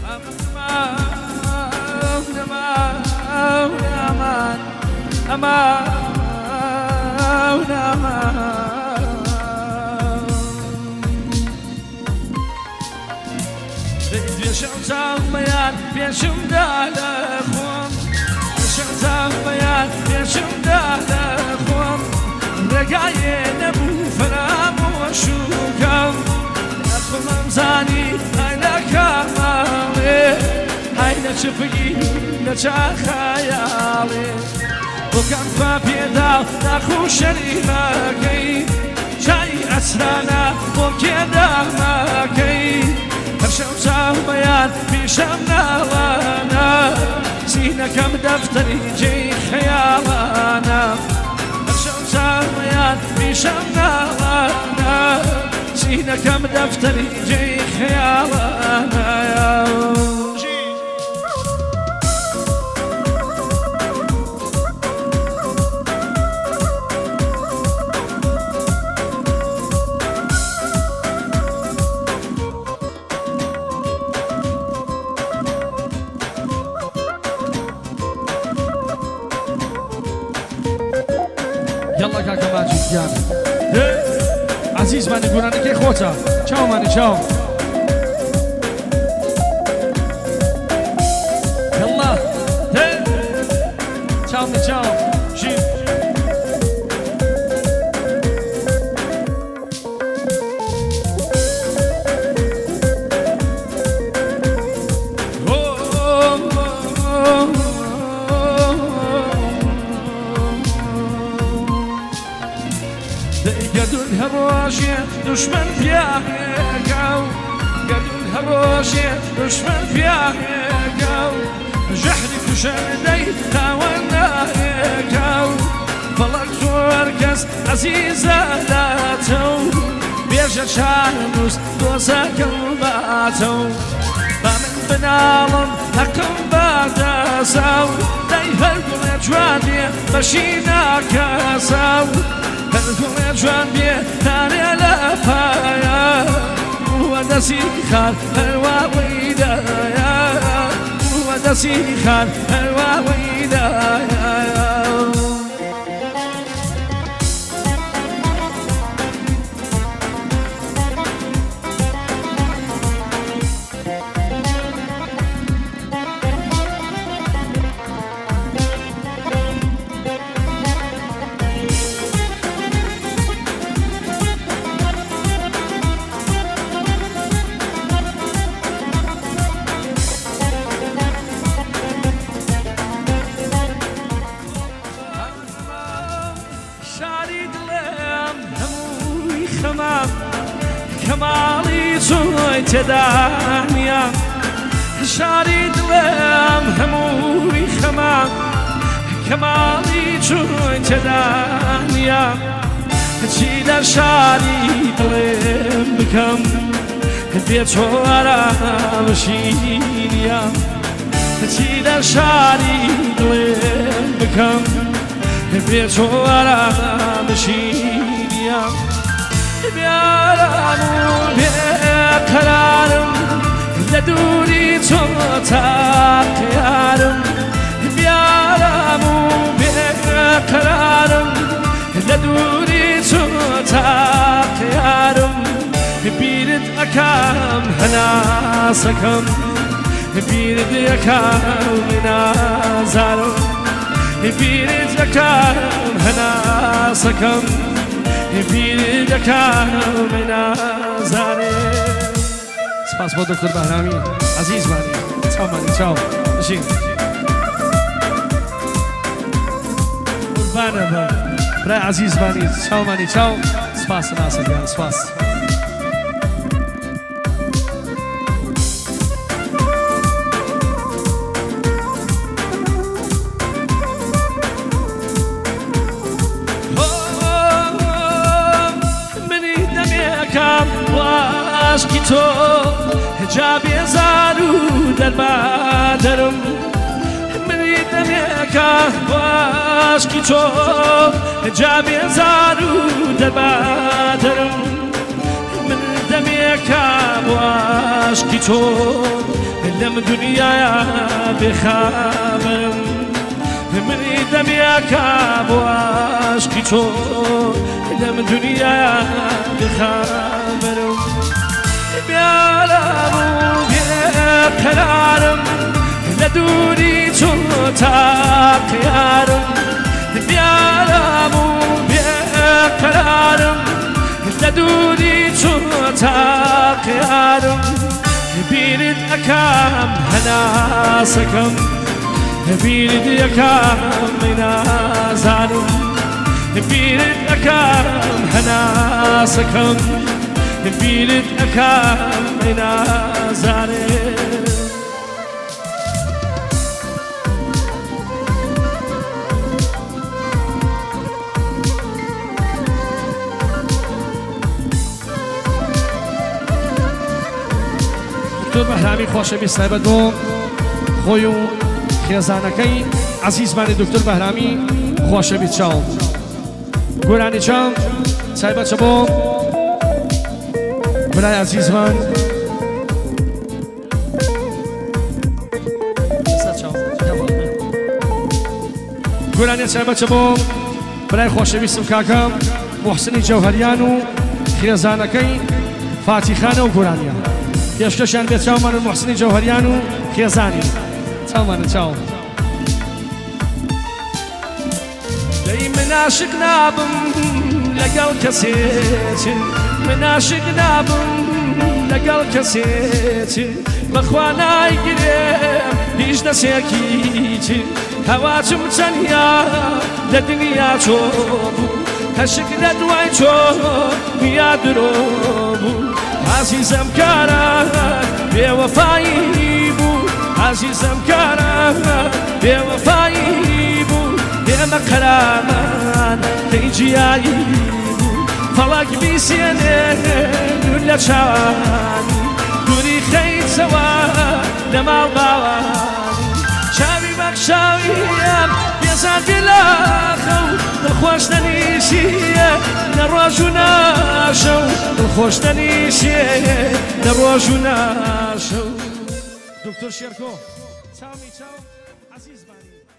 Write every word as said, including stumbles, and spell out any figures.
شمتان بيشم دالا خوام شمتان بيان بيشم دالا خوام رقاية نبو فرام وشوكم أخو ممزاني هاينا كامالي هاينا شفقي نجا خيالي وكم فابيدا ناخو شريمكي شاي أسرانا وكيدا مكي هرشم ساو بيان بيشم ناوانا سينكم دفتري جي خيالانا هرشم ساو بيان بيشم ناوانا سينكم دفتري جي خيالانا يلا كاكا ماجد جان عزيز ماني قراني كي خوتا چاو ماني چاو يلا چاو ماني چاو جي قدون هروشي دشمن فيها قاو قدون هروشي دشمن فيها قاو جحري كشردي تاوانا قاو فلك توركس عزيزة لاتو بيرجع شانوس دوسا كلباتو بامن بنالم هكم باداساو داي هرقل جواني بشينا كاساو هرقل جوان بيه تاني لفايا ودسي خان الواويدايا ودسي خان الواويدايا كمالي صوي تدانيا شارد لام هموي خمام كمالي صوي تدانيا تشيل شارد لام بكم بيتورا مشينيا تشيل شارد لام بكم بيتورا مشينيا بيارم بيقرارم لدوري توتاق يارم بيارم بيقرارم لدوري توتاق يارم بيرد أكام هناسكم بيرد أكام نازارم بيرد أكام هناسكم بيرد أكام نازارم سپاس با دکتر بهرامی عزیز مانی چاو مانی چاو بشین قربانه با برای عزیز مانی چاو مانی چاو سپاس ناصر جان سپاس عشقی تو حجابی زارو در مادرم میدم یکم با عشقی تو حجابی زارو در مادرم میدم یکم با عشقی تو لم دنيا بخبرم مني دميك بواشكي تو لم دنيا بخبرم بيعلم بقرارم لدوني تو تاقيارم بيعلم بقرارم لدوني تو تاقيارم بيرد أكام هناسكم بيرد أكام منازارم بيرد أكام هناسكم بيرد أكام منازارم دکتۆر بەهرامی خۆشەویست تایبەت بۆ خۆی و خێزانەکەی عەزیزمانی دکتۆر بەهرامی خۆشەویست چاوم گۆرانی چاوم تایبەتە بۆ برای عەزیزمان گۆرانی تایبەتە بۆ برای خۆشەویستم کاکەم موحسنی جەوهەریان و خێزانەکەی فاتیخانە و گۆرانیان پێشکەشیان بێت چاومان و موحسنی جەوهەریان و خێزانی چاومانە چاو دەی من عاشق نابم لەگەڵ کەسێت من عاشق نابم لەگەڵ کەسێت بەخوا نایگرێم هیچ دەسێکی هەواچم تەنیا لە دنیا چۆ بوو هەشک لە دوای چۆ یا درۆ بوو عزیزم کاران بێوەفایی بوو عزیزم کاران بێوەفایی بوو ئێمە قەرامان دەی جیایی بوو فەڵک بیسێنێ دوور لە چاوانی دووری خەیتەوە لە ماڵ باوانی چاوی بەخشاویم بێزار بێلاخە و دڵخۆش دەنیشیە لە ڕۆژ و ناشە و دڵخۆش دەنیشێ لە ڕۆژ و ناشە و دکتۆر شێرکۆ چاومی چاو